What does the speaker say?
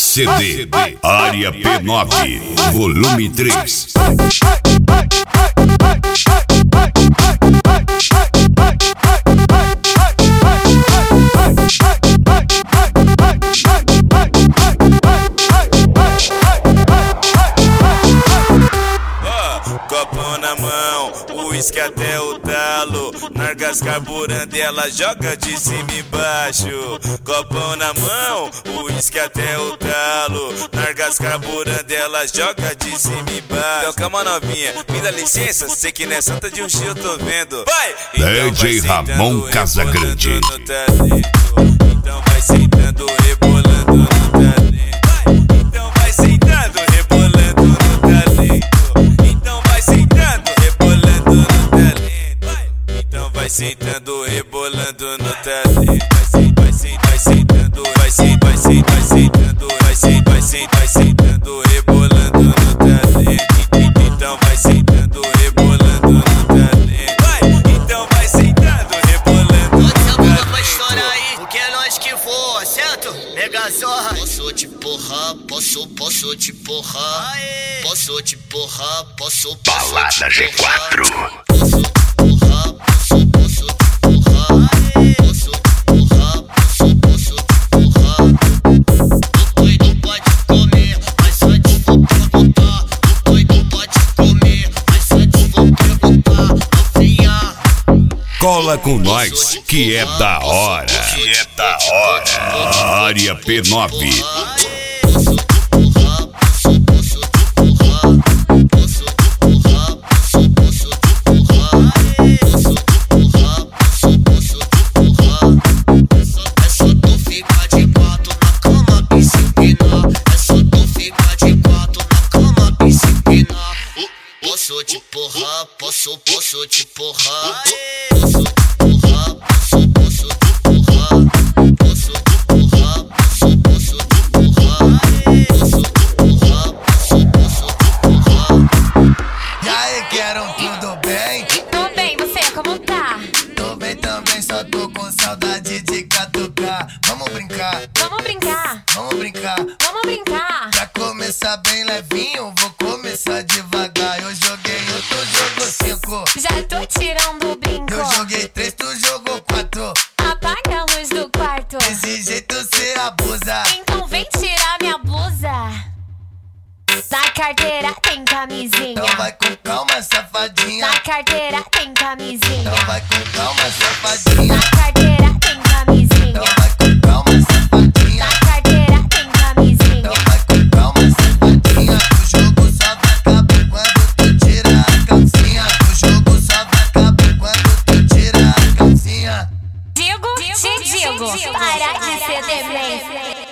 CD Área P9, volume 3. Copo na mão, uísque até o talo. Nargas carburando, ela joga de cima e baixo. Copão na mão, uísque até o talo. Nargas carburando, ela joga de cima e baixo. Então calma novinha, me dá licença, sei que nessa santa de um X eu tô vendo. Vai! Então DJ Ramon Casagrande. Então vai sentando, rebolando no talento. Então vai sentando, rebolando no talento. Então vai sentando, rebolando no talento. Então vai sentando, rebolando no talento. Vai sentando, vai sentando, vai sentando, rebolando no talento. Então vai sentando, rebolando no talento. Então vai sentando, rebolando no talento. Bota a bola pra estourar aí, porque é nós que voa, certo? Mega Zorra. Posso te porrar, posso te porrar. Posso te porrar, posso Balada G4. Posso te porrar, posso te porrar. Posso te porrar, posso te porrar. O doido pode comer, mas só te vou perguntar. O doido pode comer, mas só te vou perguntar. Novinha. Cola com nós, que é da hora. Área P9. Posso te porrar, posso te porrar. E aí, quero tudo bem? Tô bem, você como tá? Tô bem também, só tô com saudade de catucar. Vamos brincar, Vamos brincar, vamos brincar. vamos brincar. Pra começar bem levinho, vou começar devagar. Eu joguei um, tu jogou 5. Já tô tirando o brinco. Eu joguei 3, tu jogou 4. Apaga a luz do quarto. Desse jeito cê abusa. Então vem tirar minha blusa. Na carteira tem camisinha. Então vai com calma, safadinha. Na carteira tem camisinha. Então vai com calma, safadinha. Na carteira tem camisinha. Então vai com calma, safadinha. Na carteira tem camisinha. Então vai com calma, safadinha. O jogo só vai acabar quando tu tira a calcinha. O jogo só vai acabar quando tu tira a calcinha. Digo, te digo, para de ser demente.